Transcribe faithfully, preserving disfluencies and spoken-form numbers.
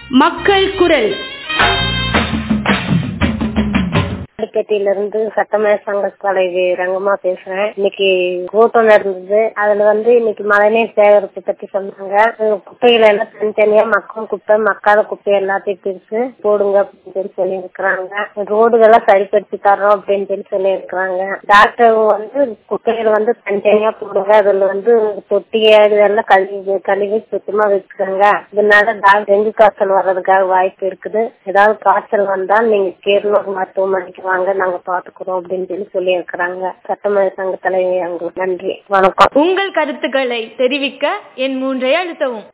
மக்கள் குரல். இருந்து சட்டமன்ற சங்க தலைவி ரங்கம்மா பேசுறேன். இன்னைக்கு கூட்டம் நடந்தது. அதுல வந்து இன்னைக்கு மழைநீர் சேகரிப்பு பத்தி சொன்னாங்க. குப்பைகளை எல்லாம் தனித்தனியா மக்கும் குப்பை மக்காத குப்பை எல்லாத்தையும் பிரிச்சு போடுங்க அப்படின்னு சொல்லி இருக்கிறாங்க. ரோடுகளை சரிப்படுத்தி தர்றோம் அப்படின்னு சொல்லி சொல்லி இருக்கிறாங்க. டாக்டர் வந்து குப்பைகளை வந்து தனித்தனியா போடுங்க, அதுல வந்து தொட்டியா இதெல்லாம் கழுவி கழுவி சுத்தமா வச்சுக்கோங்க. இதனால டெங்கு காய்ச்சல் வர்றதுக்காக வாய்ப்பு இருக்குது. ஏதாவது காய்ச்சல் வந்தா நீங்க கேரளூர் மருத்துவமனைக்கு வாங்க, நாங்க பாத்துக்கிறோம் அப்படின்னு சொல்லி சொல்லி இருக்கிறாங்க. சட்டமன்ற சங்க தலைவி. நன்றி, வணக்கம். உங்கள் கருத்துக்களை தெரிவிக்க என் மூன்றை அழுத்தவும்.